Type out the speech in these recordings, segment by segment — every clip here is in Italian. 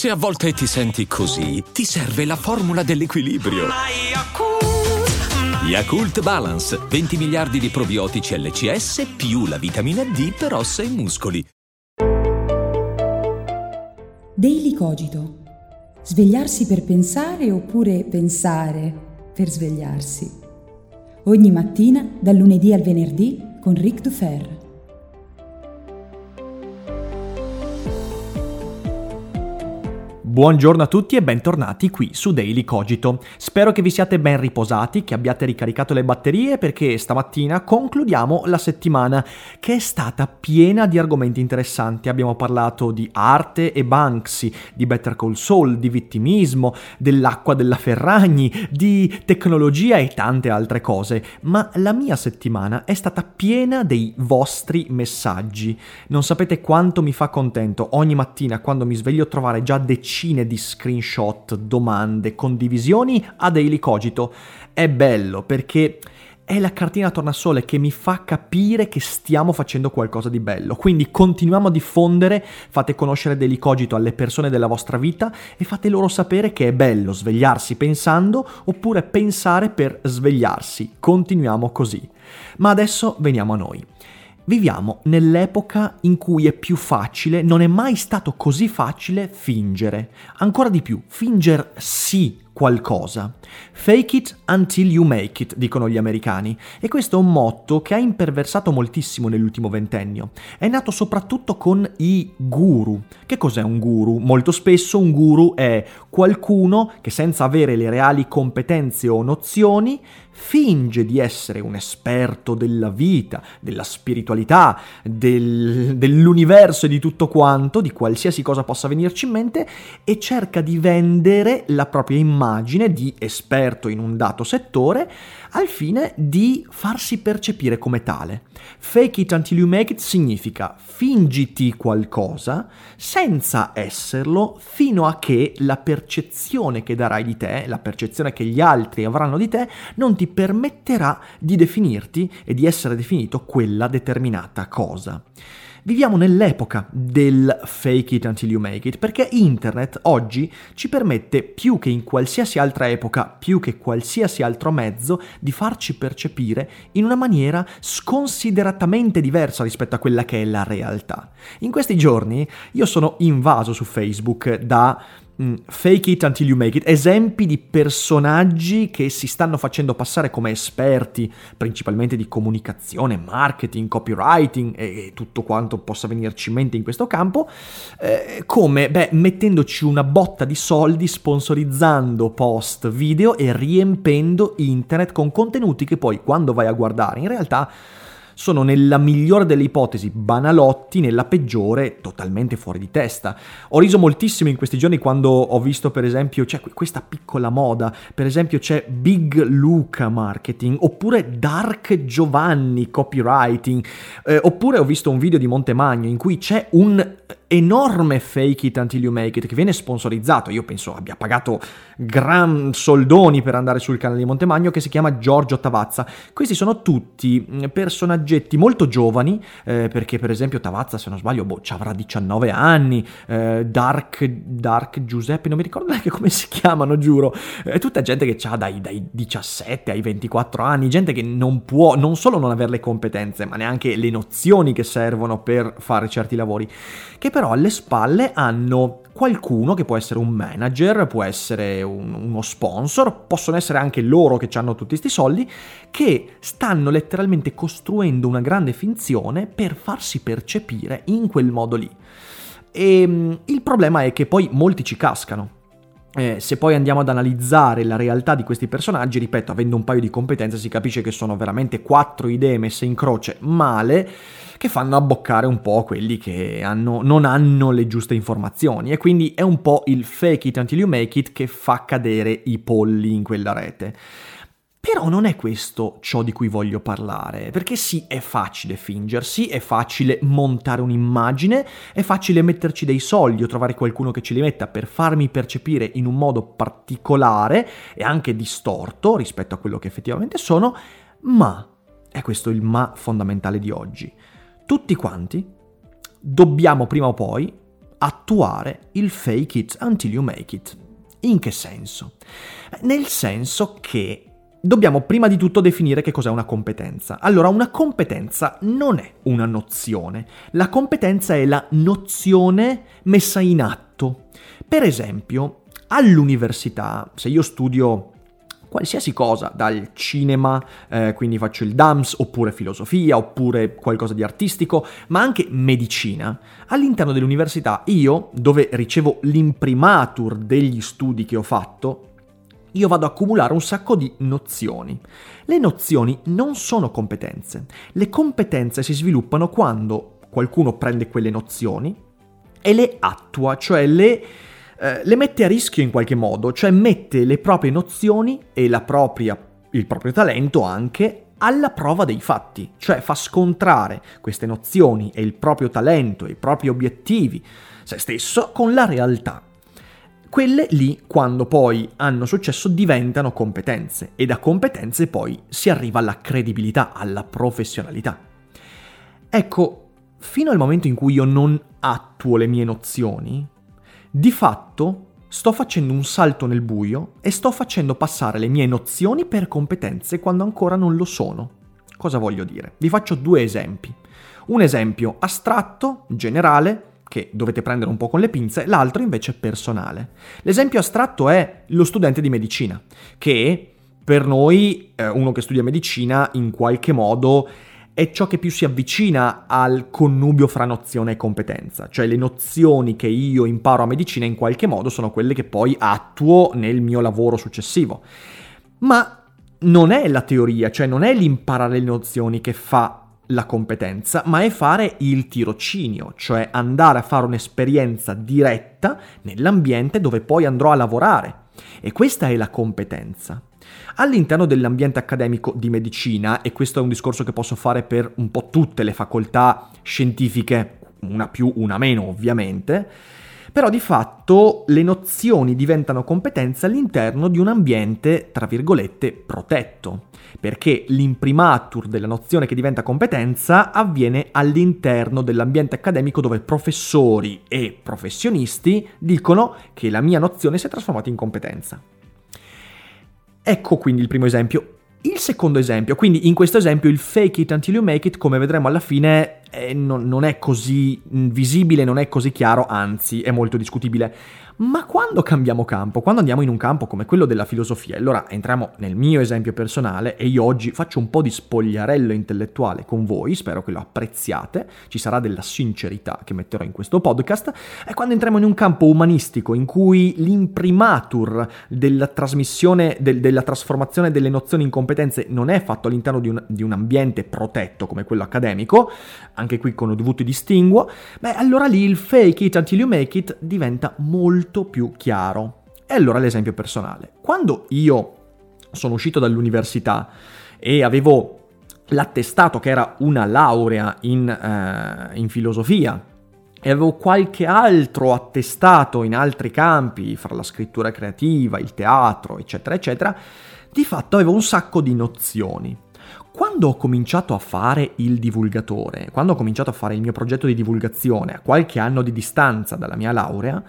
Se a volte ti senti così, ti serve la formula dell'equilibrio. Yakult Balance, 20 miliardi di probiotici LCS più la vitamina D per ossa e muscoli. Daily Cogito. Svegliarsi per pensare oppure pensare per svegliarsi. Ogni mattina, dal lunedì al venerdì, con Ric Dufer. Buongiorno a tutti e bentornati qui su Daily Cogito. Spero che vi siate ben riposati, che abbiate ricaricato le batterie perché stamattina concludiamo la settimana che è stata piena di argomenti interessanti. Abbiamo parlato di arte e Banksy, di Better Call Saul, di vittimismo, dell'acqua della Ferragni, di tecnologia e tante altre cose. Ma la mia settimana è stata piena dei vostri messaggi. Non sapete quanto mi fa contento ogni mattina quando mi sveglio trovare già decine di screenshot, domande, condivisioni a Daily Cogito. È bello perché è la cartina tornasole che mi fa capire che stiamo facendo qualcosa di bello. Quindi continuiamo a diffondere, fate conoscere Daily Cogito alle persone della vostra vita e fate loro sapere che è bello svegliarsi pensando oppure pensare per svegliarsi. Continuiamo così. Ma adesso veniamo a noi. Viviamo nell'epoca in cui è più facile, non è mai stato così facile fingere. Ancora di più, fingersi qualcosa. Fake it until you make it, dicono gli americani. E questo è un motto che ha imperversato moltissimo nell'ultimo ventennio. È nato soprattutto con i guru. Che cos'è un guru? Molto spesso un guru è qualcuno che senza avere le reali competenze o nozioni finge di essere un esperto della vita, della spiritualità, dell'universo e di tutto quanto, di qualsiasi cosa possa venirci in mente, e cerca di vendere la propria immagine di esperto in un dato settore al fine di farsi percepire come tale. Fake it until you make it significa fingiti qualcosa senza esserlo fino a che la percezione che darai di te, la percezione che gli altri avranno di te, non ti permetterà di definirti e di essere definito quella determinata cosa. Viviamo nell'epoca del fake it until you make it, perché internet oggi ci permette più che in qualsiasi altra epoca, più che qualsiasi altro mezzo, di farci percepire in una maniera sconsideratamente diversa rispetto a quella che è la realtà. In questi giorni io sono invaso su Facebook da fake it until you make it, esempi di personaggi che si stanno facendo passare come esperti, principalmente di comunicazione, marketing, copywriting e tutto quanto possa venirci in mente in questo campo, mettendoci una botta di soldi, sponsorizzando post, video e riempendo internet con contenuti che poi quando vai a guardare in realtà sono nella migliore delle ipotesi banalotti, nella peggiore totalmente fuori di testa. Ho riso moltissimo in questi giorni quando ho visto per esempio c'è questa piccola moda, per esempio c'è Big Luca Marketing, oppure Dark Giovanni Copywriting, oppure ho visto un video di Montemagno in cui c'è un enorme fake it until you make it che viene sponsorizzato, io penso abbia pagato gran soldoni per andare sul canale di Montemagno, che si chiama Giorgio Tavazza. Questi sono tutti personaggetti molto giovani, perché per esempio Tavazza, se non sbaglio, ci avrà 19 anni, Dark Giuseppe, non mi ricordo neanche come si chiamano, giuro, è tutta gente che ha dai 17 ai 24 anni, gente che non può non solo non avere le competenze, ma neanche le nozioni che servono per fare certi lavori, che però alle spalle hanno qualcuno che può essere un manager, può essere uno sponsor, possono essere anche loro che hanno tutti questi soldi, che stanno letteralmente costruendo una grande finzione per farsi percepire in quel modo lì. E il problema è che poi molti ci cascano. Se poi andiamo ad analizzare la realtà di questi personaggi, ripeto, avendo un paio di competenze si capisce che sono veramente 4 idee messe in croce male, che fanno abboccare un po' quelli che non hanno le giuste informazioni, e quindi è un po' il fake it until you make it che fa cadere i polli in quella rete. Però non è questo ciò di cui voglio parlare, perché sì, è facile fingersi, è facile montare un'immagine, è facile metterci dei soldi o trovare qualcuno che ce li metta per farmi percepire in un modo particolare e anche distorto rispetto a quello che effettivamente sono, ma, è questo il ma fondamentale di oggi, tutti quanti dobbiamo prima o poi attuare il fake it until you make it. In che senso? Nel senso che dobbiamo prima di tutto definire che cos'è una competenza. Allora, una competenza non è una nozione. La competenza è la nozione messa in atto. Per esempio, all'università, se io studio qualsiasi cosa, dal cinema, quindi faccio il DAMS, oppure filosofia, oppure qualcosa di artistico, ma anche medicina, all'interno dell'università io, dove ricevo l'imprimatur degli studi che ho fatto, io vado a accumulare un sacco di nozioni. Le nozioni non sono competenze. Le competenze si sviluppano quando qualcuno prende quelle nozioni e le attua, cioè le mette a rischio in qualche modo, cioè mette le proprie nozioni e il proprio talento anche alla prova dei fatti, cioè fa scontrare queste nozioni e il proprio talento e i propri obiettivi, se stesso, con la realtà. Quelle lì, quando poi hanno successo, diventano competenze e da competenze poi si arriva alla credibilità, alla professionalità. Ecco, fino al momento in cui io non attuo le mie nozioni, di fatto sto facendo un salto nel buio e sto facendo passare le mie nozioni per competenze quando ancora non lo sono. Cosa voglio dire? Vi faccio 2 esempi. Un esempio astratto, generale, che dovete prendere un po' con le pinze, l'altro invece personale. L'esempio astratto è lo studente di medicina, che per noi, uno che studia medicina, in qualche modo è ciò che più si avvicina al connubio fra nozione e competenza, cioè le nozioni che io imparo a medicina in qualche modo sono quelle che poi attuo nel mio lavoro successivo. Ma non è la teoria, cioè non è l'imparare le nozioni che fa la competenza, ma è fare il tirocinio, cioè andare a fare un'esperienza diretta nell'ambiente dove poi andrò a lavorare. E questa è la competenza. All'interno dell'ambiente accademico di medicina, e questo è un discorso che posso fare per un po' tutte le facoltà scientifiche, una più, una meno ovviamente, però di fatto le nozioni diventano competenze all'interno di un ambiente, tra virgolette, protetto, perché l'imprimatur della nozione che diventa competenza avviene all'interno dell'ambiente accademico dove professori e professionisti dicono che la mia nozione si è trasformata in competenza. Ecco quindi il primo esempio. Il secondo esempio, quindi in questo esempio il fake it until you make it, come vedremo alla fine, non è così visibile, non è così chiaro, anzi è molto discutibile. Ma quando cambiamo campo, quando andiamo in un campo come quello della filosofia, allora entriamo nel mio esempio personale e io oggi faccio un po' di spogliarello intellettuale con voi, spero che lo apprezziate, ci sarà della sincerità che metterò in questo podcast, e quando entriamo in un campo umanistico in cui l'imprimatur della trasmissione, della trasformazione delle nozioni in competenze non è fatto all'interno di un ambiente protetto come quello accademico, anche qui con dovuti distinguo, allora lì il fake it until you make it diventa molto più chiaro. E allora l'esempio personale. Quando io sono uscito dall'università e avevo l'attestato che era una laurea in filosofia e avevo qualche altro attestato in altri campi, fra la scrittura creativa, il teatro, eccetera, eccetera, di fatto avevo un sacco di nozioni. Quando ho cominciato a fare il divulgatore, quando ho cominciato a fare il mio progetto di divulgazione a qualche anno di distanza dalla mia laurea,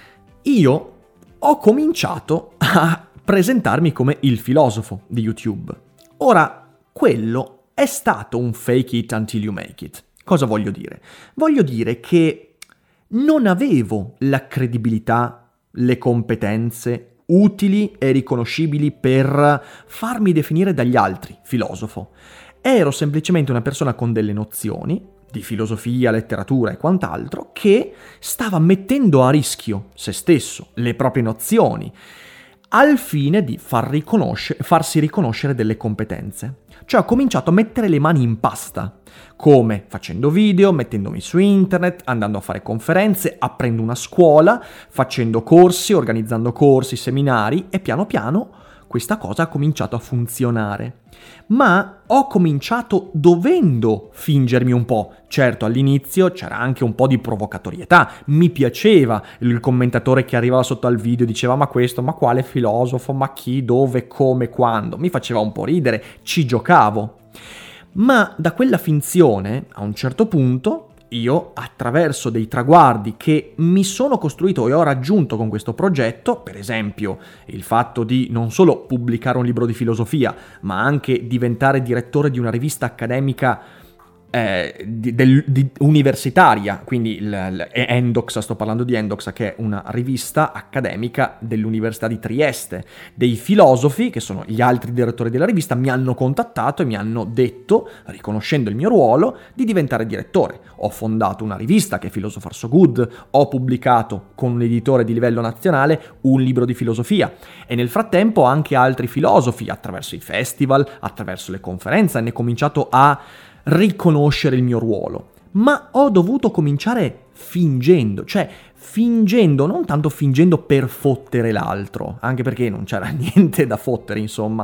io ho cominciato a presentarmi come il filosofo di YouTube. Ora, quello è stato un fake it until you make it. Cosa voglio dire? Voglio dire che non avevo la credibilità, le competenze utili e riconoscibili per farmi definire dagli altri filosofo. Ero semplicemente una persona con delle nozioni di filosofia, letteratura e quant'altro, che stava mettendo a rischio se stesso, le proprie nozioni, al fine di farsi riconoscere delle competenze. Cioè ho cominciato a mettere le mani in pasta, come facendo video, mettendomi su internet, andando a fare conferenze, aprendo una scuola, facendo corsi, organizzando corsi, seminari, e piano piano questa cosa ha cominciato a funzionare. Ma ho cominciato dovendo fingermi un po'. Certo, all'inizio c'era anche un po' di provocatorietà. Mi piaceva il commentatore che arrivava sotto al video e diceva ma questo, ma quale filosofo, ma chi, dove, come, quando. Mi faceva un po' ridere, ci giocavo. Ma da quella finzione, a un certo punto, io, attraverso dei traguardi che mi sono costruito e ho raggiunto con questo progetto, per esempio il fatto di non solo pubblicare un libro di filosofia, ma anche diventare direttore di una rivista accademica universitaria, quindi Endoxa, sto parlando di Endoxa, che è una rivista accademica dell'Università di Trieste. Dei filosofi, che sono gli altri direttori della rivista, mi hanno contattato e mi hanno detto, riconoscendo il mio ruolo, di diventare direttore. Ho fondato una rivista che è Philosopher So Good, ho pubblicato con un editore di livello nazionale un libro di filosofia e nel frattempo anche altri filosofi, attraverso i festival, attraverso le conferenze, hanno cominciato a riconoscere il mio ruolo, ma ho dovuto cominciare fingendo, non tanto fingendo per fottere l'altro, anche perché non c'era niente da fottere, insomma,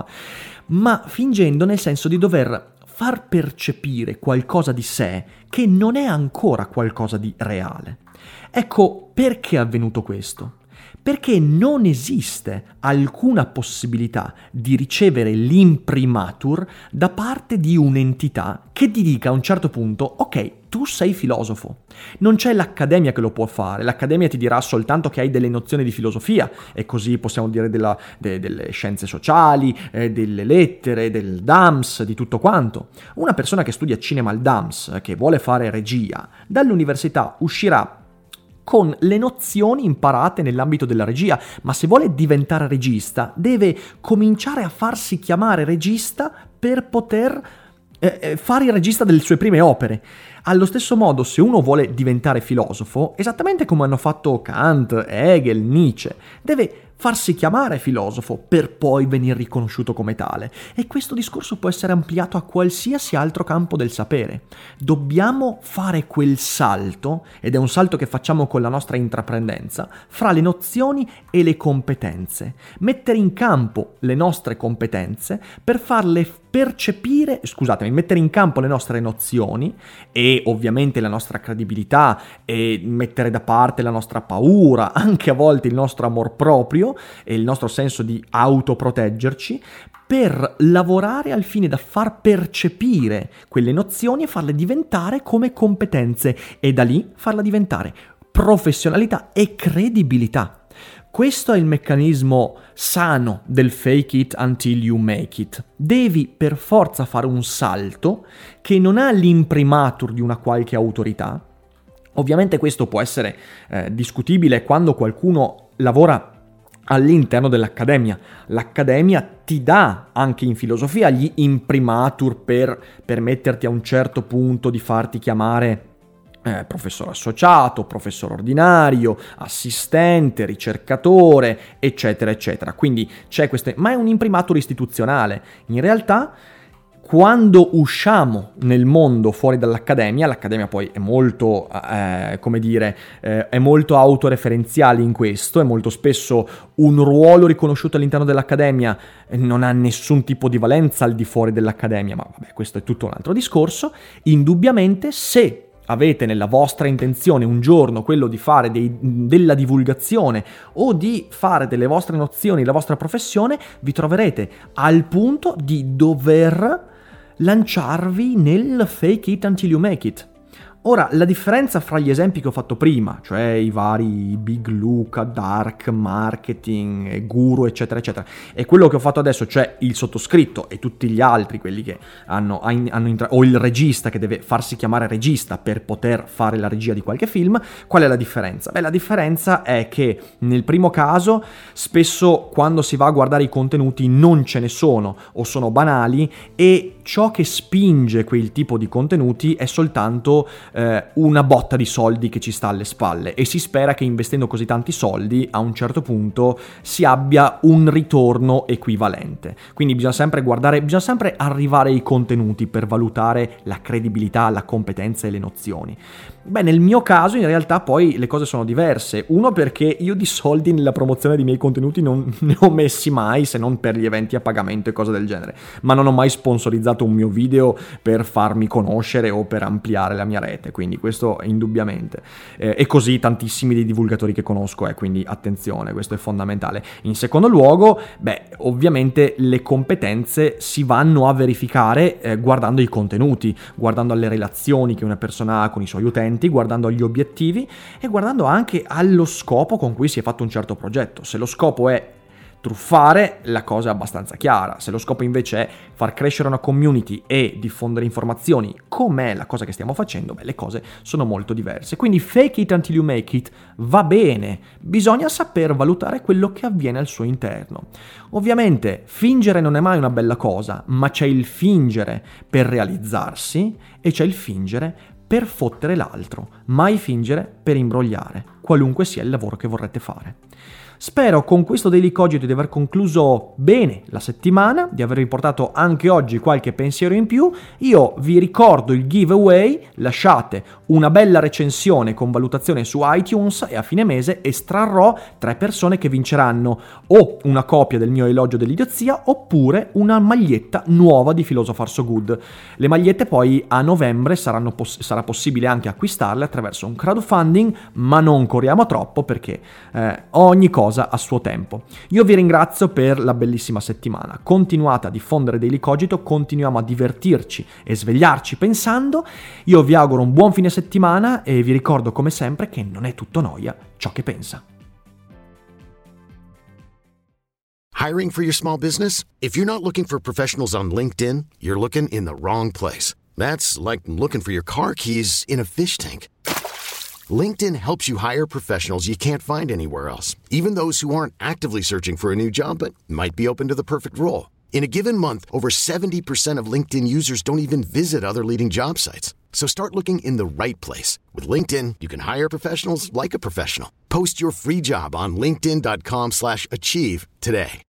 ma fingendo nel senso di dover far percepire qualcosa di sé che non è ancora qualcosa di reale. Ecco perché è avvenuto questo. Perché non esiste alcuna possibilità di ricevere l'imprimatur da parte di un'entità che ti dica a un certo punto: ok, tu sei filosofo. Non c'è l'accademia che lo può fare, l'accademia ti dirà soltanto che hai delle nozioni di filosofia, e così possiamo dire delle scienze sociali, delle lettere, del DAMS, di tutto quanto. Una persona che studia cinema al DAMS, che vuole fare regia, dall'università uscirà con le nozioni imparate nell'ambito della regia, ma se vuole diventare regista deve cominciare a farsi chiamare regista per poter fare il regista delle sue prime opere. Allo stesso modo, se uno vuole diventare filosofo, esattamente come hanno fatto Kant, Hegel, Nietzsche, deve farsi chiamare filosofo per poi venire riconosciuto come tale. E questo discorso può essere ampliato a qualsiasi altro campo del sapere. Dobbiamo fare quel salto, ed è un salto che facciamo con la nostra intraprendenza, fra le nozioni e le competenze. Mettere in campo le nostre competenze per farle percepire, mettere in campo le nostre nozioni e ovviamente la nostra credibilità, e mettere da parte la nostra paura, anche a volte il nostro amor proprio e il nostro senso di autoproteggerci, per lavorare al fine da far percepire quelle nozioni e farle diventare come competenze, e da lì farla diventare professionalità e credibilità. Questo è il meccanismo sano del fake it until you make it. Devi per forza fare un salto che non ha l'imprimatur di una qualche autorità. Ovviamente questo può essere discutibile quando qualcuno lavora all'interno dell'accademia. L'accademia ti dà anche in filosofia gli imprimatur per permetterti a un certo punto di farti chiamare professore associato, professore ordinario, assistente, ricercatore, eccetera, eccetera. Quindi c'è ma è un imprimatur istituzionale. In realtà, quando usciamo nel mondo fuori dall'accademia, l'accademia poi è molto, è molto autoreferenziale in questo, e molto spesso un ruolo riconosciuto all'interno dell'accademia non ha nessun tipo di valenza al di fuori dell'accademia, ma vabbè, questo è tutto un altro discorso. Indubbiamente, se avete nella vostra intenzione un giorno quello di fare della divulgazione o di fare delle vostre nozioni, la vostra professione, vi troverete al punto di dover lanciarvi nel fake it until you make it. Ora, la differenza fra gli esempi che ho fatto prima, cioè i vari Big Luca, Dark Marketing, Guru, eccetera, eccetera, e quello che ho fatto adesso, cioè il sottoscritto e tutti gli altri, quelli che o il regista che deve farsi chiamare regista per poter fare la regia di qualche film, qual è la differenza? Beh, la differenza è che nel primo caso, spesso quando si va a guardare i contenuti non ce ne sono o sono banali, e ciò che spinge quel tipo di contenuti è soltanto una botta di soldi che ci sta alle spalle, e si spera che investendo così tanti soldi a un certo punto si abbia un ritorno equivalente. Quindi bisogna sempre arrivare ai contenuti per valutare la credibilità, la competenza e le nozioni. Beh, nel mio caso in realtà poi le cose sono diverse. Uno, perché io di soldi nella promozione dei miei contenuti non ne ho messi mai, se non per gli eventi a pagamento e cose del genere, ma non ho mai sponsorizzato un mio video per farmi conoscere o per ampliare la mia rete, quindi questo indubbiamente. E così tantissimi dei divulgatori che conosco, quindi attenzione, questo è fondamentale. In secondo luogo, ovviamente le competenze si vanno a verificare guardando i contenuti, guardando alle relazioni che una persona ha con i suoi utenti, strumenti, guardando agli obiettivi e guardando anche allo scopo con cui si è fatto un certo progetto. Se lo scopo è truffare, la cosa è abbastanza chiara. Se lo scopo invece è far crescere una community e diffondere informazioni, com'è la cosa che stiamo facendo, le cose sono molto diverse. Quindi fake it until you make it va bene, bisogna saper valutare quello che avviene al suo interno. Ovviamente fingere non è mai una bella cosa, ma c'è il fingere per realizzarsi e c'è il fingere per fottere l'altro, mai fingere per imbrogliare, qualunque sia il lavoro che vorrete fare. Spero con questo Daily Cogito di aver concluso bene la settimana, di avervi portato anche oggi qualche pensiero in più. Io vi ricordo il giveaway, lasciate una bella recensione con valutazione su iTunes e a fine mese estrarrò 3 persone che vinceranno o una copia del mio elogio dell'idiozia oppure una maglietta nuova di Philosopher So Good. Le magliette poi a novembre sarà possibile anche acquistarle attraverso un crowdfunding, ma non corriamo troppo perché ogni cosa a suo tempo. Io vi ringrazio per la bellissima settimana. Continuate a diffondere Daily Cogito, continuiamo a divertirci e svegliarci pensando. Io vi auguro un buon fine settimana e vi ricordo come sempre che non è tutto noia ciò che pensa. Hiring for your small business? If you're not looking for professionals on LinkedIn, you're looking in the wrong place. That's like looking for your car keys in a fish tank. LinkedIn helps you hire professionals you can't find anywhere else, even those who aren't actively searching for a new job but might be open to the perfect role. In a given month, over 70% of LinkedIn users don't even visit other leading job sites. So start looking in the right place. With LinkedIn, you can hire professionals like a professional. Post your free job on linkedin.com/achieve today.